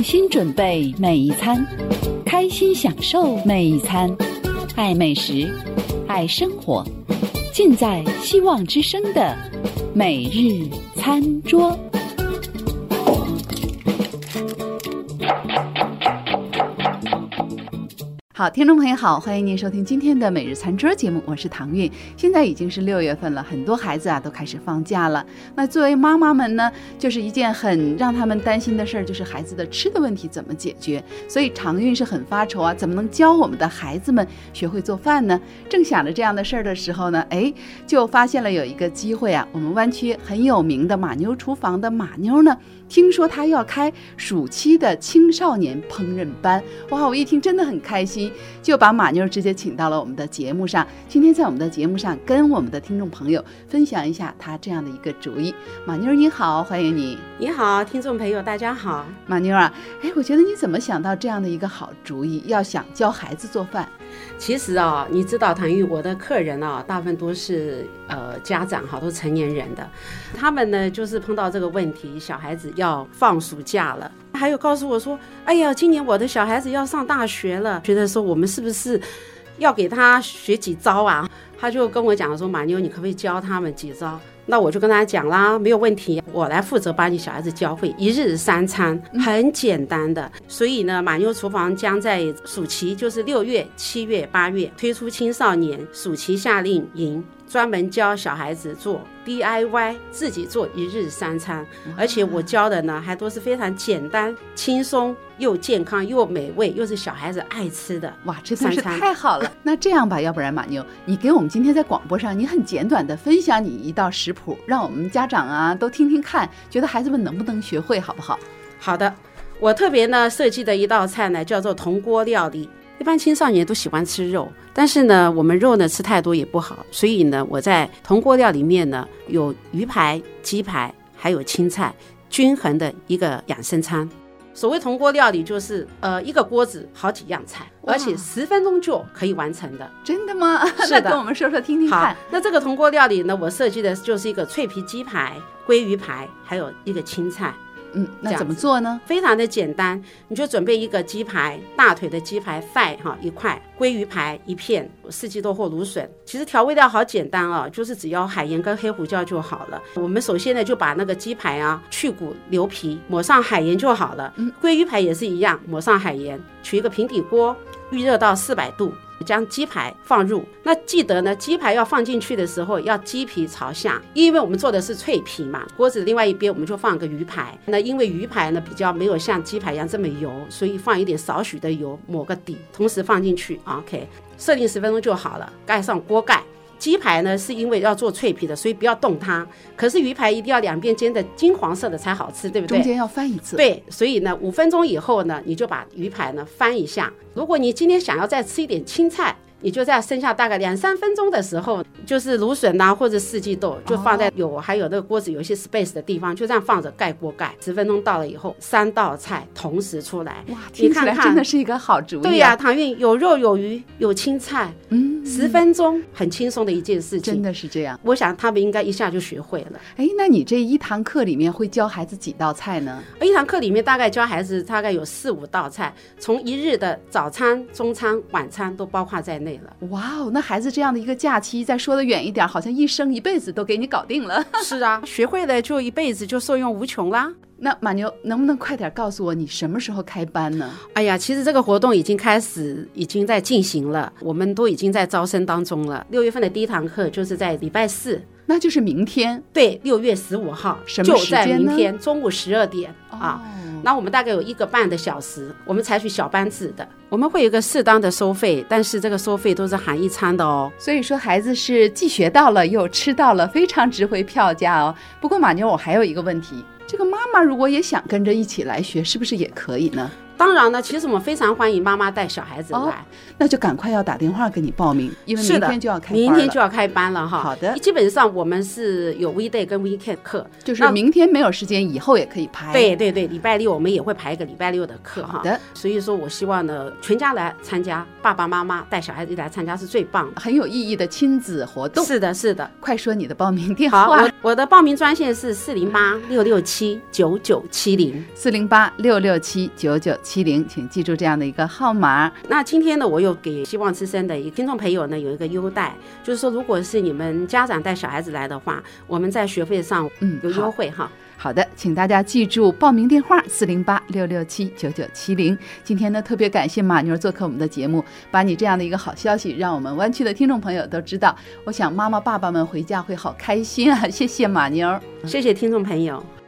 心准备每一餐，开心享受每一餐，爱美食，爱生活，尽在希望之声的每日餐桌。好，听众朋友好，欢迎您收听今天的每日餐桌节目，我是唐韵。现在已经是6月份了，很多孩子都开始放假了。那作为妈妈们呢，就是一件很让他们担心的事儿，就是孩子的吃的问题怎么解决。所以唐韵是很发愁怎么能教我们的孩子们学会做饭呢？正想着这样的事儿的时候呢，就发现了有一个机会我们湾区很有名的马妞厨房的马妞呢，听说她要开暑期的青少年烹饪班。哇，我一听真的很开心，就把马妞直接请到了我们的节目上。今天在我们的节目上跟我们的听众朋友分享一下她这样的一个主意。马妞你好，欢迎你。 你好，听众朋友大家好。 马妞我觉得你怎么想到这样的一个好主意，要想教孩子做饭？ 其实你知道唐玉，我的客人大部分都是家长都是成年人的，他们呢就是碰到这个问题，小孩子要放暑假了，还有告诉我说，哎呀，今年我的小孩子要上大学了，觉得说我们是不是要给他学几招啊？他就跟我讲说，马妞你可不可以教他们几招？那我就跟他讲啦，没有问题，我来负责把你小孩子教会一日3餐，很简单的。所以呢，马妞厨房将在暑期，就是6月、7月、8月推出青少年暑期夏令营，专门教小孩子做 DIY， 自己做一日3餐，而且我教的呢还都是非常简单、轻松又健康又美味，又是小孩子爱吃的。 哇，这真是太好了！那这样吧，要不然马妞，你给我们今天在广播上，你很简短的分享你一道食谱，让我们家长都听听看，觉得孩子们能不能学会，好不好？ 好的，我特别呢设计的一道菜呢叫做铜锅料理。一般青少年都喜欢吃肉，但是呢我们肉呢吃太多也不好，所以呢我在铜锅料里面呢有鱼排、鸡排还有青菜，均衡的一个养生餐。所谓铜锅料理就是一个锅子好几样菜，而且10分钟就可以完成的。 真的吗？ 是的， 那跟我们说说听听看。 好，那这个铜锅料理呢，我设计的就是一个脆皮鸡排、鲑鱼排，还有一个青菜。 那怎么做呢？ 非常的简单，你就准备一个鸡排，大腿的鸡排thigh1块，鲑鱼排1片，四季豆或芦笋。其实调味料好简单就是只要海盐跟黑胡椒就好了。我们首先呢就把那个鸡排去骨留皮，抹上海盐就好了。鲑鱼排也是一样，抹上海盐，取一个平底锅，预热到400度。将鸡排放入，那记得呢，鸡排要放进去的时候要鸡皮朝下，因为我们做的是脆皮嘛。锅子另外一边我们就放个鱼排，那因为鱼排呢比较没有像鸡排一样这么油，所以放一点少许的油抹个底，同时放进去。 OK， 设定10分钟就好了，盖上锅盖。鸡排呢是因为要做脆皮的，所以不要动它，可是鱼排一定要两边煎的金黄色的才好吃，对不对？ 中间要翻一次。 对，所以呢5分钟以后呢，你就把鱼排呢翻一下。如果你今天想要再吃一点青菜，你就在剩下大概2-3分钟的时候，就是芦笋或者四季豆，就放在还有那个锅子有一些 space 的地方，就这样放着盖锅盖。10分钟到了以后，3道菜同时出来。 哇，听起来真的是一个好主意。 对呀，唐韵，有肉有鱼有青菜，10分钟很轻松的一件事情。 真的是这样， 我想他们应该一下就学会了。 那你这一堂课里面会教孩子几道菜呢？ 一堂课里面大概教孩子大概有4-5道菜，从一日的早餐、中餐、晚餐都包括在内。 哇哦，那孩子这样的一个假期，再说的远一点，好像一生一辈子都给你搞定了。 是啊，学会了就一辈子就受用无穷啦。 那马妞能不能快点告诉我你什么时候开班呢？ 哎呀，其实这个活动已经开始，已经在进行了，我们都已经在招生当中了。6月份的第一堂课就是在礼拜4， 那就是明天。对 ，6月15号， 什么时间呢？ 就在明天中午12点那我们大概有1个半的小时，我们采取小班制的，我们会有一个适当的收费，但是这个收费都是含一餐的哦。 所以说孩子是既学到了又吃到了，非常值回票价哦。不过马妞，我还有一个问题，这个妈妈如果也想跟着一起来学，是不是也可以呢？ 当然呢，其实我们非常欢迎妈妈带小孩子来， 那就赶快要打电话给你报名，因为明天就要开班了。 明天就要开班了哈。 好的， 基本上我们是有 weekday 跟 weekend 课， 就是明天没有时间，以后也可以排。 对对对，礼拜六我们也会排一个礼拜六的课哈。 好的， 所以说我希望呢，全家来参加，爸爸妈妈带小孩子一来参加是最棒的， 很有意义的亲子活动。 是的，是的。 快说你的报名电话。 好，我的报名专线是408-667-9970，408-667-9970，请记住这样的一个号码。那今天呢，我又给希望之声的听众朋友呢有一个优待，就是说，如果是你们家长带小孩子来的话，我们在学费上有优惠哈。 好的，请大家记住报名电话408-667-9970。今天呢，特别感谢马妞做客我们的节目，把你这样的一个好消息让我们湾区的听众朋友都知道。我想妈妈爸爸们回家会好开心啊！谢谢马妞， 谢谢听众朋友。